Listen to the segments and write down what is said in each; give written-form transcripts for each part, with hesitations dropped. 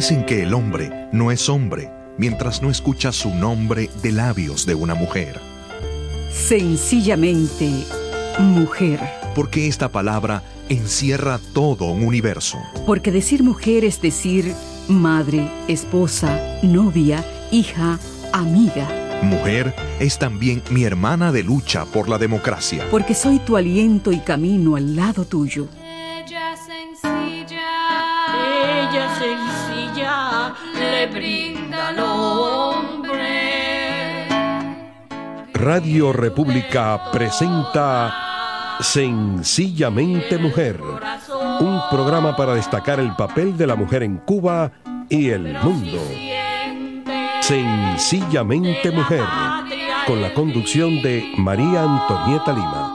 Dicen que el hombre no es hombre mientras no escucha su nombre de labios de una mujer. Sencillamente, mujer. Porque esta palabra encierra todo un universo. Porque decir mujer es decir madre, esposa, novia, hija, amiga. Mujer es también mi hermana de lucha por la democracia. Porque soy tu aliento y camino al lado tuyo. Ella sencilla, le brinda al hombre. Radio República presenta Sencillamente Mujer, un programa para destacar el papel de la mujer en Cuba y el mundo. Sencillamente Mujer, con la conducción de María Antonieta Lima.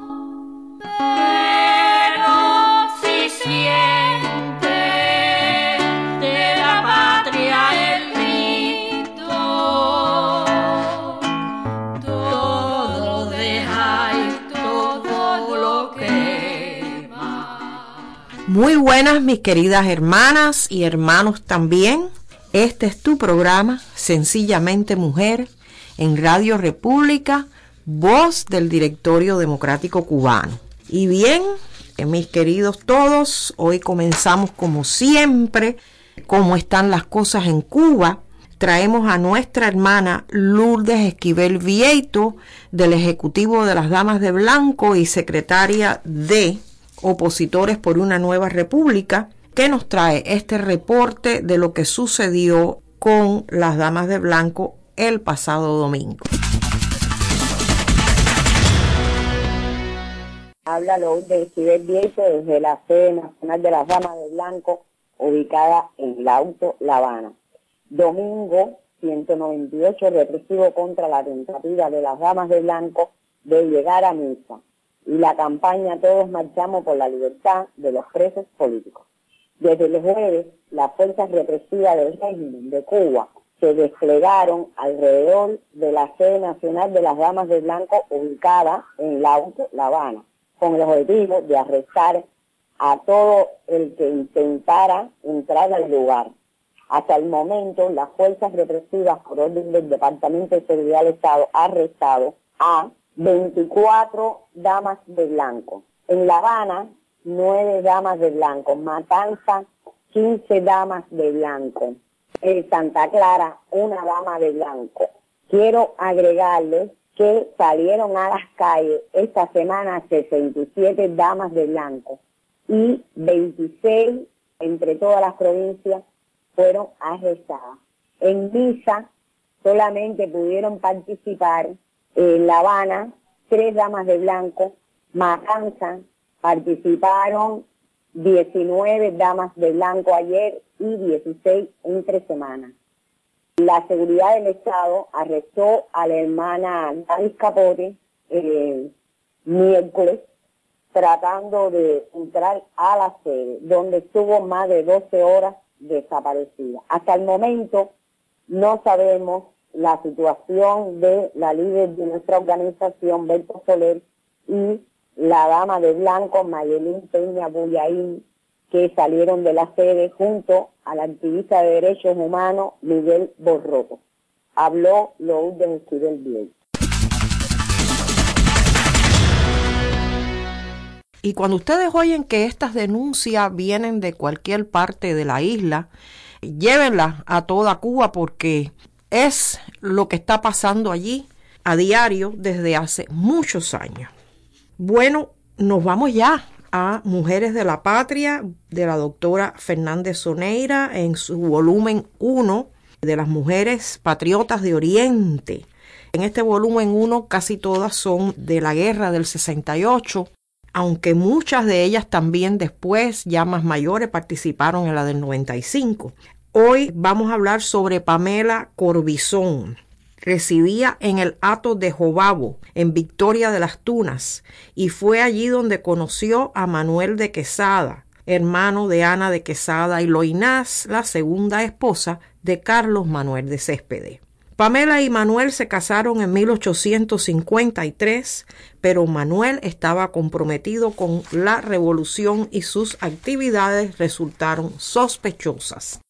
Muy buenas, mis queridas hermanas y hermanos también. Este es tu programa, Sencillamente Mujer, en Radio República, voz del Directorio Democrático Cubano. Y bien, mis queridos todos, hoy comenzamos como siempre, cómo están las cosas en Cuba. Traemos a nuestra hermana Lourdes Esquivel Vieito, del Ejecutivo de las Damas de Blanco y secretaria de Opositores por una Nueva República, que nos trae este reporte de lo que sucedió con las Damas de Blanco el pasado domingo. Habla Lourdes Esquivel Vieito desde la sede nacional de las Damas de Blanco, ubicada en Lauto, La Habana. Domingo 198 represivo contra la tentativa de las Damas de Blanco de llegar a misa y la campaña Todos Marchamos por la Libertad de los Presos Políticos. Desde el jueves, las fuerzas represivas del régimen de Cuba se desplegaron alrededor de la sede nacional de las Damas de Blanco ubicada en Lauto, La Habana, con el objetivo de arrestar a todo el que intentara entrar al lugar. Hasta el momento, las fuerzas represivas, por orden del Departamento de Seguridad del Estado, han arrestado a 24 damas de blanco. En La Habana, 9 damas de blanco. Matanza, 15 damas de blanco. En Santa Clara, 1 dama de blanco. Quiero agregarles que salieron a las calles esta semana 67 damas de blanco y 26 entre todas las provincias fueron arrestadas. En misa solamente pudieron participar en La Habana 3 damas de blanco. Matanza participaron 19 damas de blanco ayer y 16 entre semanas. La seguridad del Estado arrestó a la hermana Davis Capote el miércoles tratando de entrar a la sede, donde estuvo más de 12 horas desaparecida. Hasta el momento no sabemos la situación de la líder de nuestra organización, Berto Soler, y la dama de blanco, Mayelín Peña Bullaín, que salieron de la sede junto al activista de derechos humanos, Miguel Borroto. Habló Lourdes Esquivel Vieito. Y cuando ustedes oyen que estas denuncias vienen de cualquier parte de la isla, llévenlas a toda Cuba porque es lo que está pasando allí a diario desde hace muchos años. Bueno, nos vamos ya a Mujeres de la Patria, de la doctora Fernández Soneira, en su volumen 1 de las Mujeres Patriotas de Oriente. En este volumen 1 casi todas son de la guerra del 68, aunque muchas de ellas también después, ya más mayores, participaron en la del 95. Hoy vamos a hablar sobre Pamela Corbizón. Residía en el hato de Jobabo, en Victoria de las Tunas, y fue allí donde conoció a Manuel de Quesada, hermano de Ana de Quesada y Loinás, la segunda esposa de Carlos Manuel de Céspedes. Pamela y Manuel se casaron en 1853, pero Manuel estaba comprometido con la revolución y sus actividades resultaron sospechosas.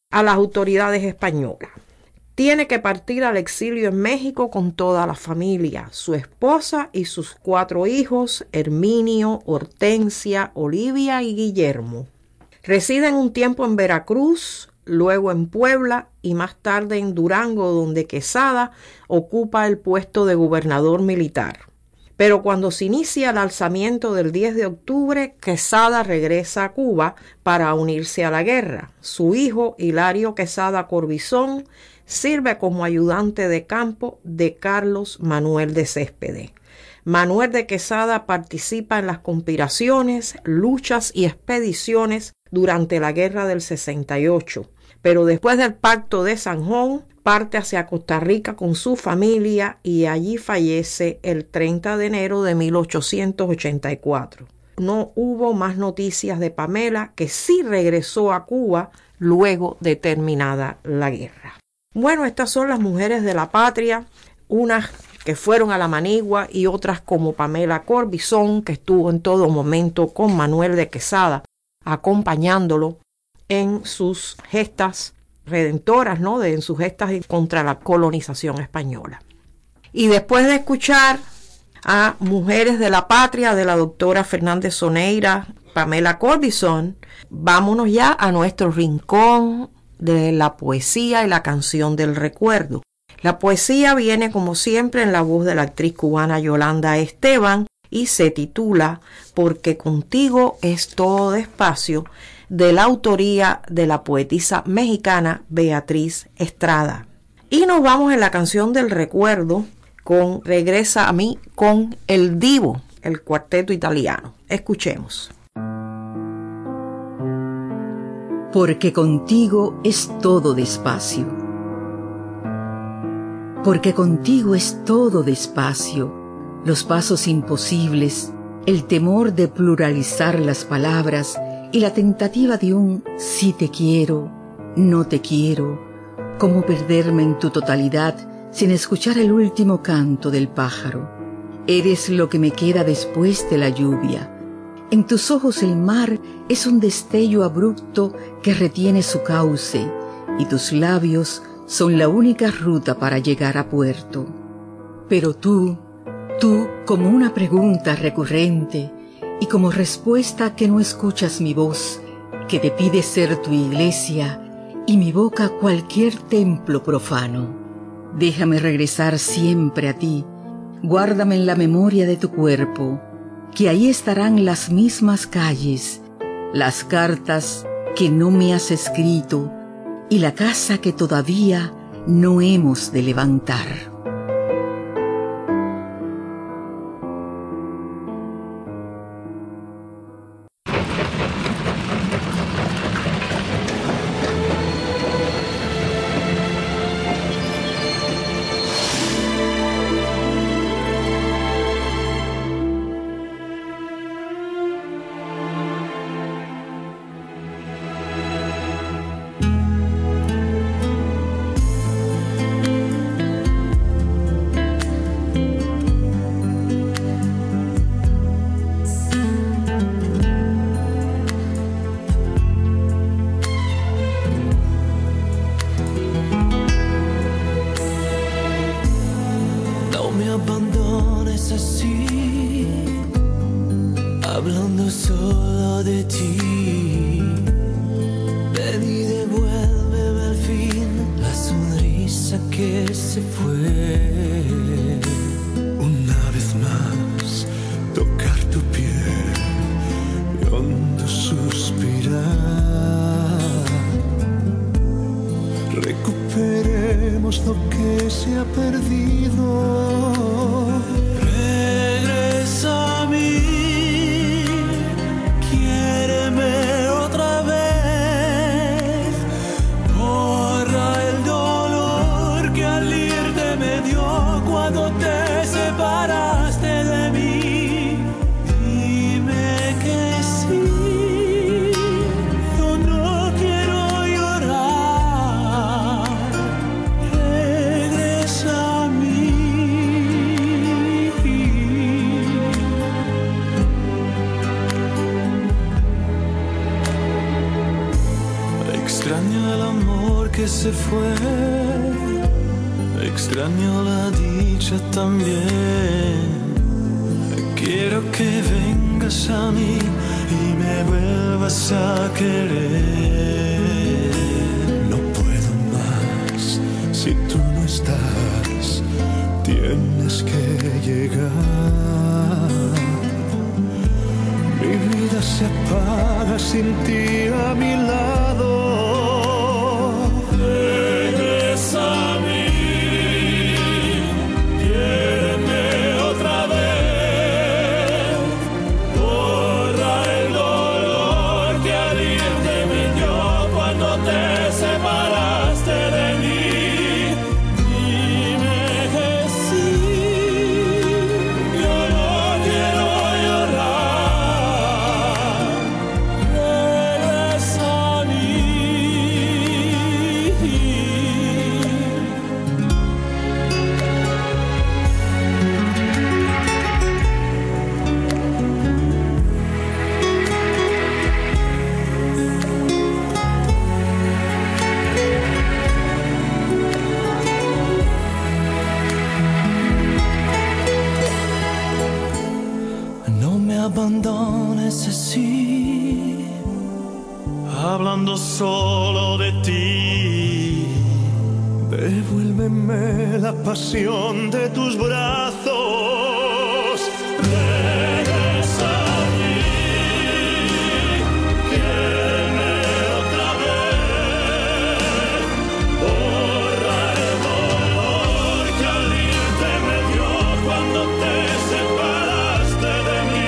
a las autoridades españolas. Tiene que partir al exilio en México con toda la familia, su esposa y sus 4 hijos, Herminio, Hortensia, Olivia y Guillermo. Residen un tiempo en Veracruz, luego en Puebla y más tarde en Durango, donde Quesada ocupa el puesto de gobernador militar. Pero cuando se inicia el alzamiento del 10 de octubre, Quesada regresa a Cuba para unirse a la guerra. Su hijo, Hilario Quesada Corbizón, sirve como ayudante de campo de Carlos Manuel de Céspedes. Manuel de Quesada participa en las conspiraciones, luchas y expediciones durante la Guerra del 68, pero después del Pacto de San Juan parte hacia Costa Rica con su familia y allí fallece el 30 de enero de 1884. No hubo más noticias de Pamela, que sí regresó a Cuba luego de terminada la guerra. Bueno, estas son las mujeres de la patria, unas que fueron a la manigua y otras como Pamela Corbizón, que estuvo en todo momento con Manuel de Quesada, acompañándolo en sus gestas redentoras, ¿no? En sus gestas contra la colonización española. Y después de escuchar a Mujeres de la Patria de la doctora Fernández Soneira, Pamela Corbizón, vámonos ya a nuestro rincón de la poesía y la canción del recuerdo. La poesía viene como siempre en la voz de la actriz cubana Yolanda Esteban y se titula Porque contigo es todo despacio, de la autoría de la poetisa mexicana Beatriz Estrada. Y nos vamos en la canción del recuerdo con Regresa a mí con El Divo, el cuarteto italiano. Escuchemos. Porque contigo es todo despacio. Porque contigo es todo despacio, los pasos imposibles, el temor de pluralizar las palabras y la tentativa de un sí te quiero, no te quiero, como perderme en tu totalidad sin escuchar el último canto del pájaro. Eres lo que me queda después de la lluvia. En tus ojos el mar es un destello abrupto que retiene su cauce, y tus labios son la única ruta para llegar a puerto. Pero tú, como una pregunta recurrente, y como respuesta que no escuchas mi voz, que te pide ser tu iglesia, y mi boca cualquier templo profano. Déjame regresar siempre a ti, guárdame en la memoria de tu cuerpo, que ahí estarán las mismas calles, las cartas que no me has escrito y la casa que todavía no hemos de levantar. Hablando solo de ti, ven y devuélveme al fin la sonrisa que se fue. Una vez más, tocar tu piel y hondo suspirar. Recuperemos lo que se ha perdido. Regresa a mí. Cuando te separaste de mí, dime que sí, yo no quiero llorar, regresa a mí. que se fue, extraño la dicha también. Quiero que vengas a mí y me vuelvas a querer. No puedo más si tú no estás, tienes que llegar. Mi vida se apaga sin ti a mi lado. Regresa a mí. Abandones así, hablando solo de ti. Devuélveme la pasión de tus brazos. Regresa a mí, quiéreme otra vez. Borra el dolor que al irte me dio cuando te separaste de mí.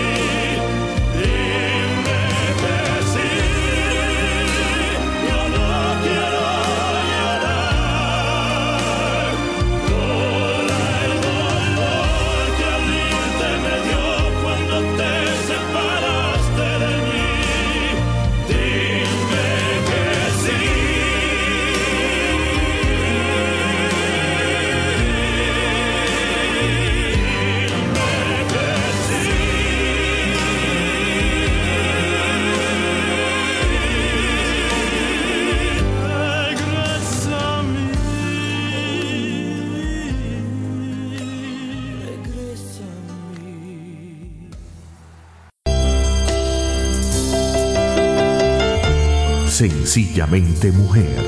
Sencillamente Mujer.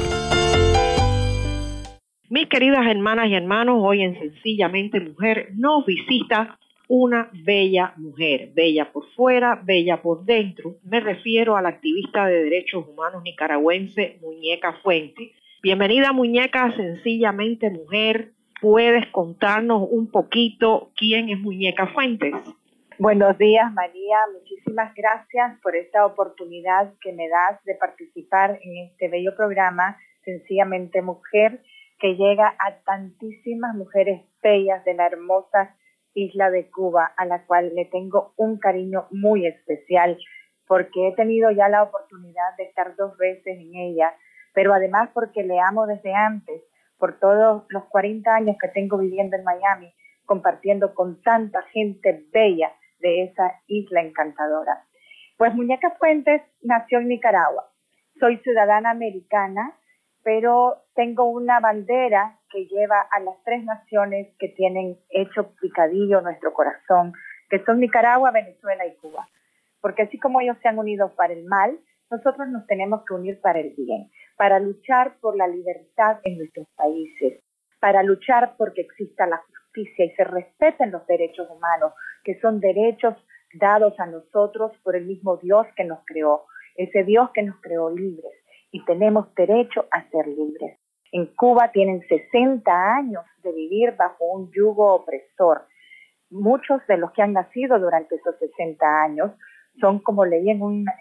Mis queridas hermanas y hermanos, hoy en Sencillamente Mujer nos visita una bella mujer, bella por fuera, bella por dentro. Me refiero a la activista de derechos humanos nicaragüense Muñeca Fuentes. Bienvenida, Muñeca, a Sencillamente Mujer. ¿Puedes contarnos un poquito quién es Muñeca Fuentes? Buenos días, María. Muchísimas gracias por esta oportunidad que me das de participar en este bello programa, Sencillamente Mujer, que llega a tantísimas mujeres bellas de la hermosa isla de Cuba, a la cual le tengo un cariño muy especial, porque he tenido ya la oportunidad de estar 2 veces en ella, pero además porque le amo desde antes, por todos los 40 años que tengo viviendo en Miami, compartiendo con tanta gente bella de esa isla encantadora. Pues Muñeca Fuentes nació en Nicaragua. Soy ciudadana americana, pero tengo una bandera que lleva a las 3 naciones que tienen hecho picadillo nuestro corazón, que son Nicaragua, Venezuela y Cuba. Porque así como ellos se han unido para el mal, nosotros nos tenemos que unir para el bien, para luchar por la libertad en nuestros países, para luchar porque exista la justicia y se respeten los derechos humanos, que son derechos dados a nosotros por el mismo Dios que nos creó, ese Dios que nos creó libres, y tenemos derecho a ser libres. En Cuba tienen 60 años de vivir bajo un yugo opresor. Muchos de los que han nacido durante esos 60 años son, como leí en una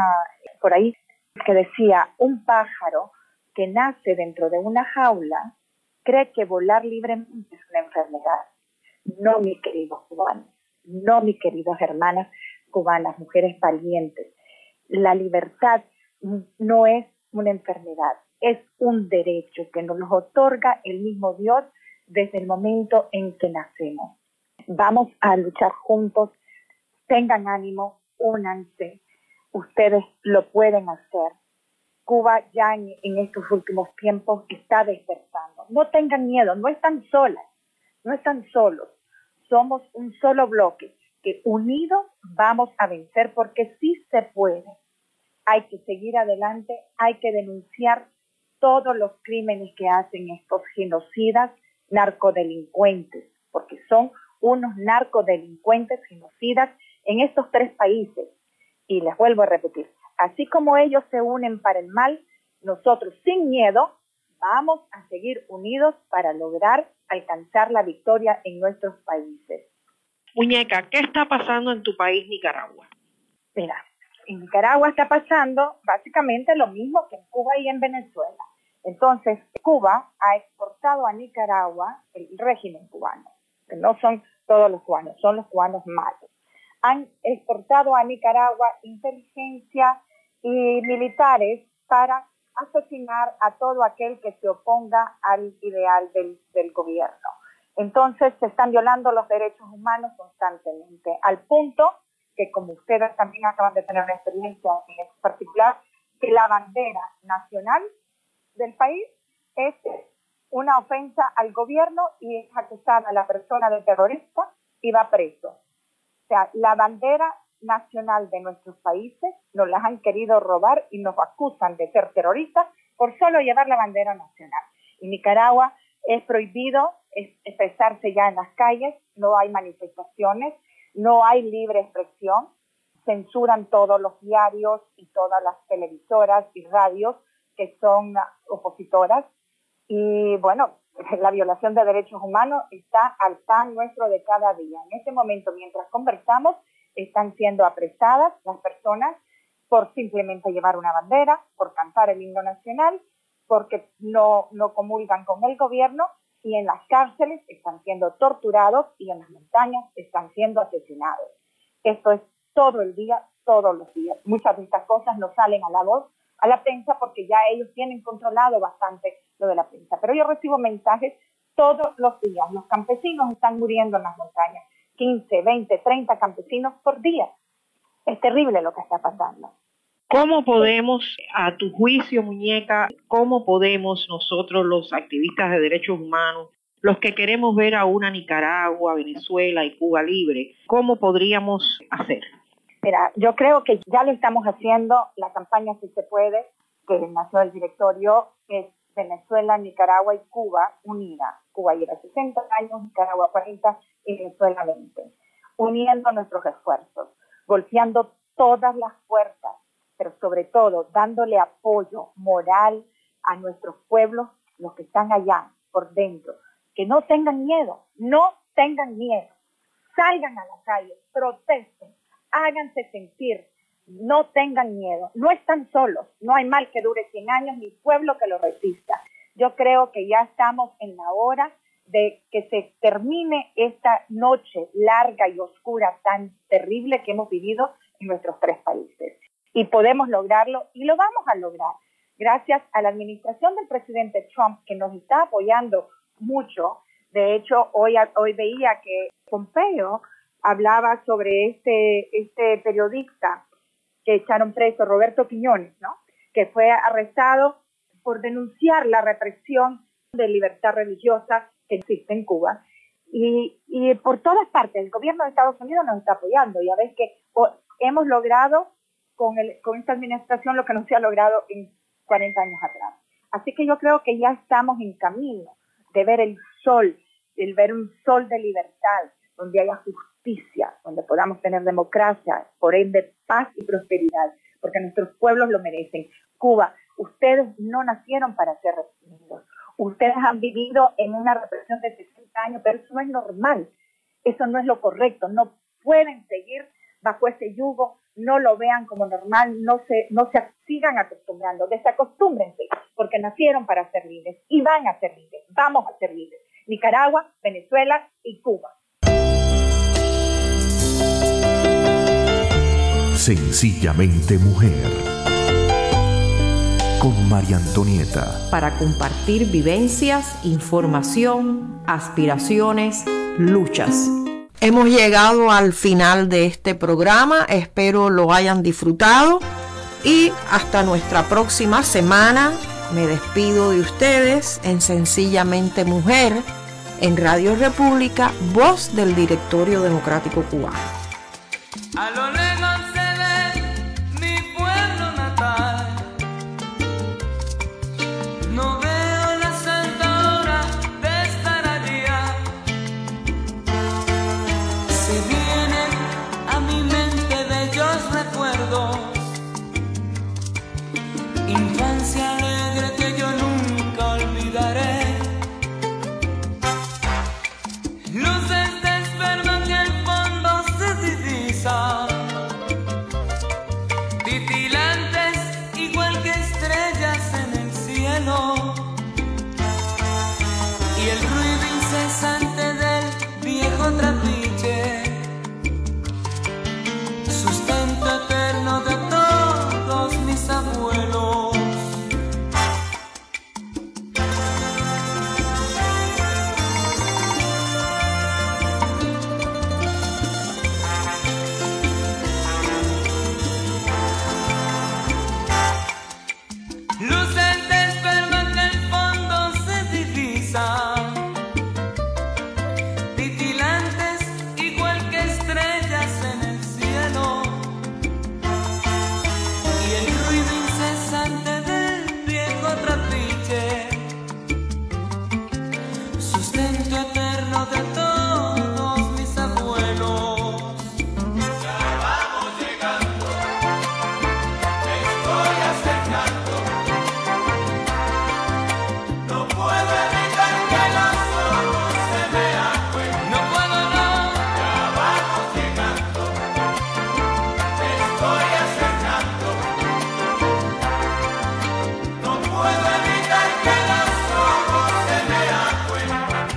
por ahí, que decía, un pájaro que nace dentro de una jaula cree que volar libremente es una enfermedad. No, mis queridos cubanos, no, mis queridas hermanas cubanas, mujeres valientes. La libertad no es una enfermedad, es un derecho que nos lo otorga el mismo Dios desde el momento en que nacemos. Vamos a luchar juntos, tengan ánimo, únanse, ustedes lo pueden hacer. Cuba ya en estos últimos tiempos está despertando. No tengan miedo, no están solas, no están solos. Somos un solo bloque que unidos vamos a vencer porque sí se puede. Hay que seguir adelante, hay que denunciar todos los crímenes que hacen estos genocidas narcodelincuentes, porque son unos narcodelincuentes genocidas en estos 3 países. Y les vuelvo a repetir, así como ellos se unen para el mal, nosotros sin miedo vamos a seguir unidos para lograr alcanzar la victoria en nuestros países. Muñeca, ¿qué está pasando en tu país, Nicaragua? Mira, en Nicaragua está pasando básicamente lo mismo que en Cuba y en Venezuela. Entonces, Cuba ha exportado a Nicaragua el régimen cubano, que no son todos los cubanos, son los cubanos malos. Han exportado a Nicaragua inteligencia y militares para asesinar a todo aquel que se oponga al ideal del gobierno. Entonces se están violando los derechos humanos constantemente, al punto que, como ustedes también acaban de tener una experiencia en particular, que la bandera nacional del país es una ofensa al gobierno y es acusada la persona de terrorista y va preso. O sea, la bandera nacional de nuestros países nos las han querido robar y nos acusan de ser terroristas por solo llevar la bandera nacional. En Nicaragua es prohibido expresarse ya en las calles, no hay manifestaciones, no hay libre expresión, censuran todos los diarios y todas las televisoras y radios que son opositoras. Y bueno, la violación de derechos humanos está al pan nuestro de cada día. En este momento, mientras conversamos, están siendo apresadas las personas por simplemente llevar una bandera, por cantar el himno nacional, porque no comulgan con el gobierno, y en las cárceles están siendo torturados y en las montañas están siendo asesinados. Esto es todo el día, todos los días. Muchas de estas cosas no salen a la voz, a la prensa, porque ya ellos tienen controlado bastante lo de la prensa. Pero yo recibo mensajes todos los días. Los campesinos están muriendo en las montañas. 15, 20, 30 campesinos por día. Es terrible lo que está pasando. ¿Cómo podemos, a tu juicio, Muñeca, cómo podemos nosotros, los activistas de derechos humanos, los que queremos ver a una Nicaragua, Venezuela y Cuba libre, cómo podríamos hacer? Mira, yo creo que ya lo estamos haciendo. La campaña Si se puede, que nació el directorio, es Venezuela, Nicaragua y Cuba unida. Cuba lleva 60 años, Nicaragua 40 y Venezuela 20. Uniendo nuestros esfuerzos, golpeando todas las puertas, pero sobre todo dándole apoyo moral a nuestros pueblos, los que están allá por dentro. Que no tengan miedo, salgan a la calle, protesten, háganse sentir, no tengan miedo, no están solos, no hay mal que dure 100 años ni pueblo que lo resista. Yo creo que ya estamos en la hora de que se termine esta noche larga y oscura tan terrible que hemos vivido en nuestros 3 países. Y podemos lograrlo y lo vamos a lograr gracias a la administración del presidente Trump, que nos está apoyando mucho. De hecho, hoy veía que Pompeo hablaba sobre este periodista que echaron preso, Roberto Quiñones, ¿no? Que fue arrestado por denunciar la represión de libertad religiosa que existe en Cuba. Y por todas partes, el gobierno de Estados Unidos nos está apoyando. Ya ves que hemos logrado con esta administración lo que no se ha logrado en 40 años atrás. Así que yo creo que ya estamos en camino de ver el sol, de ver un sol de libertad, donde haya justicia, donde podamos tener democracia, por ende paz y prosperidad, porque nuestros pueblos lo merecen. Cuba, ustedes no nacieron para ser reprimidos. Ustedes han vivido en una represión de 60 años, pero eso no es normal. Eso no es lo correcto. No pueden seguir bajo ese yugo, no lo vean como normal, no se sigan acostumbrando, desacostúmbrense, porque nacieron para ser libres y van a ser libres, vamos a ser libres. Nicaragua, Venezuela y Cuba. Sencillamente Mujer, con María Antonieta. Para compartir vivencias, información, aspiraciones, luchas. Hemos llegado al final de este programa, espero lo hayan disfrutado. Y hasta nuestra próxima semana. Me despido de ustedes en Sencillamente Mujer, en Radio República, voz del Directorio Democrático Cubano. A lo lejos se ve mi pueblo natal. No veo la santa hora de estar allá. Se vienen a mi mente bellos recuerdos, infancia alegre que yo nunca olvidaré. Luces de esperma que al fondo se divisan, titilantes igual que estrellas en el cielo, y el ruido incesante del viejo trapiche, sustento eterno de todos mis abuelos. Luces de esperma que al fondo se divisan, titilantes igual que estrellas en el cielo, y el ruido incesante del viejo trapiche, sustento eterno de todos mis abuelos. Ya vamos llegando, me estoy acercando. No puedo evitar que los ojos se me agüen. No puedo, no. Ya vamos llegando, me estoy acercando. No puedo evitar que los ojos se me agüen.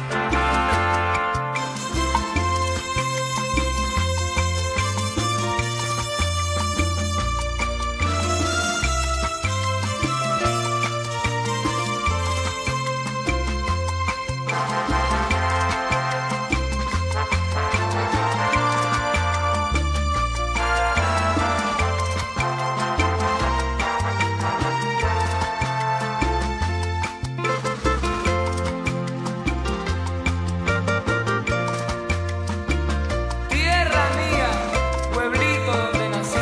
Tierra mía, pueblito donde nací.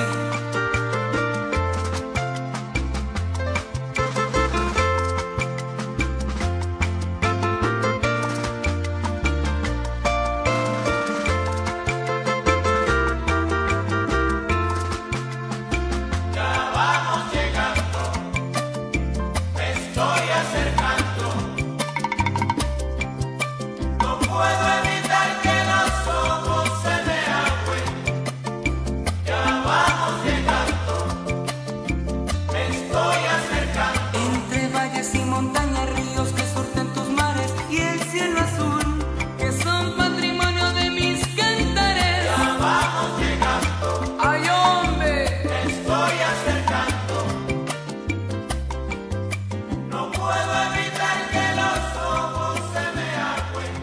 Ya vamos llegando, me estoy acercando. No puedo evitar que los ojos se me agüen. Ya vamos llegando, me estoy acercando. Entre valles y montañas, ríos que surten tus mares y el cielo azul, que son patrimonio de mis cantares. Ya vamos llegando, ay hombre, me estoy acercando. No puedo evitar que los ojos se me agüen.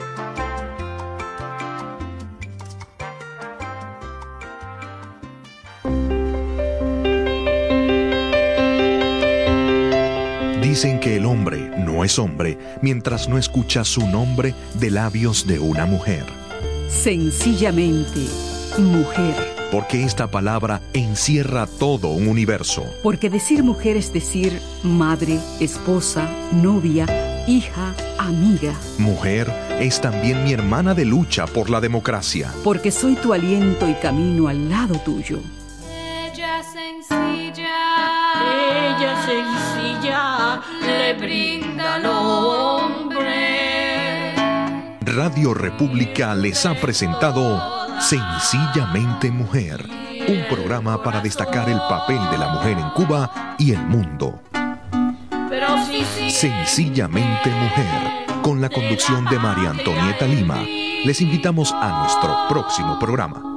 Dicen que el hombre no es hombre mientras no escucha su nombre de labios de una mujer. Sencillamente, mujer. Porque esta palabra encierra todo un universo. Porque decir mujer es decir madre, esposa, novia, hija, amiga. Mujer es también mi hermana de lucha por la democracia. Porque soy tu aliento y camino al lado tuyo. Ella sencilla le brinda al hombre. Radio República les ha presentado Sencillamente Mujer, un programa para destacar el papel de la mujer en Cuba y el mundo. Pero sí, Sencillamente Mujer, con la conducción de María Antonieta Lima. Les invitamos a nuestro próximo programa.